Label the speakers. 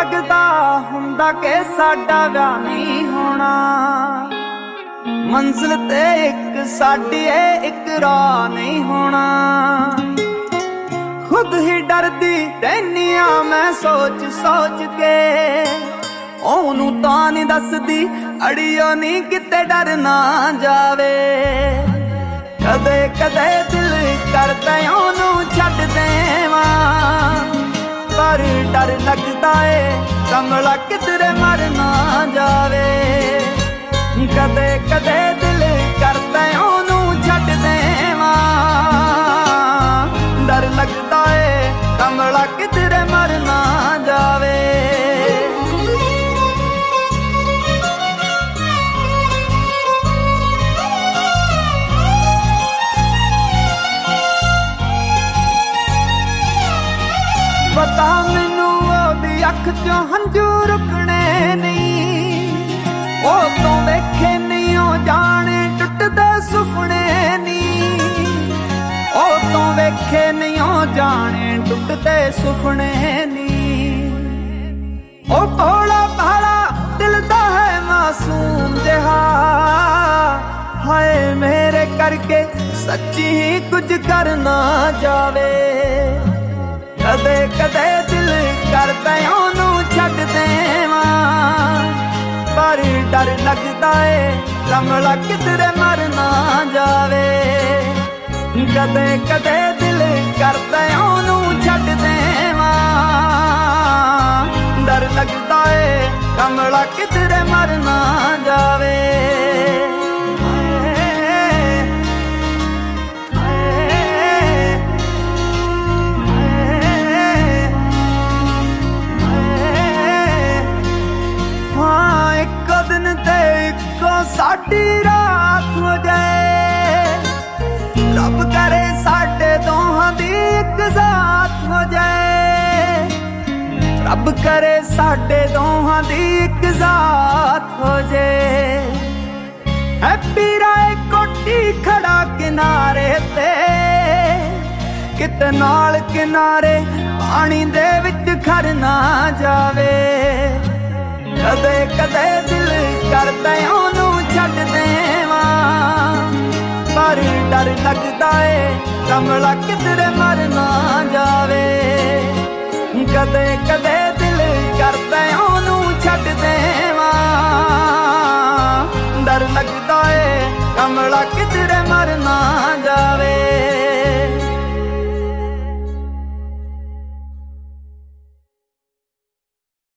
Speaker 1: लगदा हुंदा कि साडा विआह नहीं होना। मंजिल ते एक साडी एक राह नहीं होना। खुद ही डरदी रहनी आ मैं सोच सोच के, ओनू तां नहीं दसदी अड़ियो नहीं किते डर ना जावे। कदे कदे दिल करदा ओनू छड्ड देवां, पर डर लगदा ए कमला किधरे मर ना जावे। कदे कदे दिल करदा ओनू छड्ड देवां, डर लगदा ए कमला किधरे मर ना जावे। पता मैनू ओदी अख चों हंझू रुकने नहीं, ओ तो वेखे नहीं ओ जाने टुटदे सुपने नहीं। ओ तो वेखे नहीं ओ जाने टुटदे सुपने नहीं। ओ भोला भाला दिल दा है मासूम जिहा, हाय मेरे करके सच्ची ही कुछ कर ना जावे। कदे कदे दिल करदा ओनू छड्ड देवां, पर डर लगदा ए कमला किधरे मर ना जावे। कदे कदे दिल करदा ओनू छड्ड देवां, डर लगदा ए कमला किधरे मर ना जावे। साडी रात हो जाए, रब करे साडे दोहां दी इक जात हो जाए। रब करे साडे दोहां दी इक जात हो जाए। हैप्पी राय कोठी खड़ा किनारे ते, किते नाल किनारे पानी दे विच खर ना जावे। कदे कदे दिल करदा ओनू छड्ड देवां, पर डर लगदा ए कमला किधरे मर ना जावे। कदे कदे दिल करदा ओनू छड्ड देवां, डर लगदा ए कमला किधरे मर ना जावे।